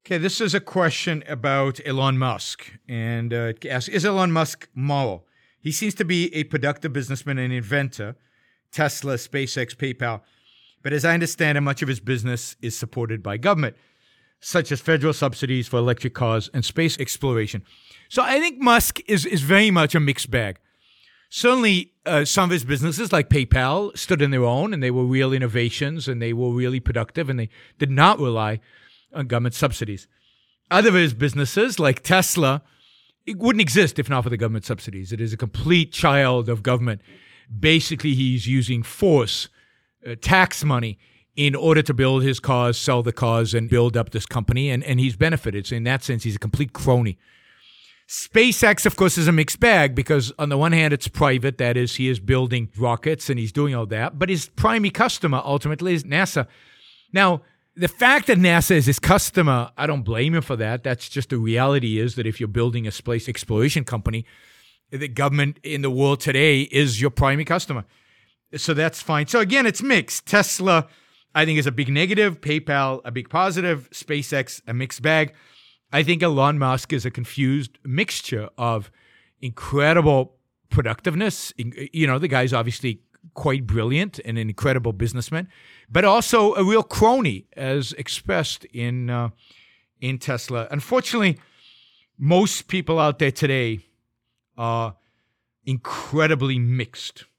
Okay, this is a question about Elon Musk. And it asks, is Elon Musk moral? He seems to be a productive businessman and inventor, Tesla, SpaceX, PayPal. But as I understand it, much of his business is supported by government, such as federal subsidies for electric cars and space exploration. So I think Musk is very much a mixed bag. Certainly, some of his businesses, like PayPal, stood on their own, and they were real innovations, and they were really productive, and they did not rely on government subsidies. Other of his businesses, like Tesla, it wouldn't exist if not for the government subsidies. It is a complete child of government. Basically, he's using force, tax money, in order to build his cars, sell the cars, and build up this company, and he's benefited. So in that sense, he's a complete crony. SpaceX, of course, is a mixed bag because on the one hand, it's private. That is, he is building rockets and he's doing all that. But his primary customer ultimately is NASA. Now, the fact that NASA is his customer, I don't blame him for that. That's just the reality is that if you're building a space exploration company, the government in the world today is your primary customer. So that's fine. So again, it's mixed. Tesla, I think, is a big negative. PayPal, a big positive. SpaceX, a mixed bag. I think Elon Musk is a confused mixture of incredible productiveness. You know, the guy's obviously quite brilliant and an incredible businessman, but also a real crony, as expressed in Tesla. Unfortunately, most people out there today are incredibly mixed.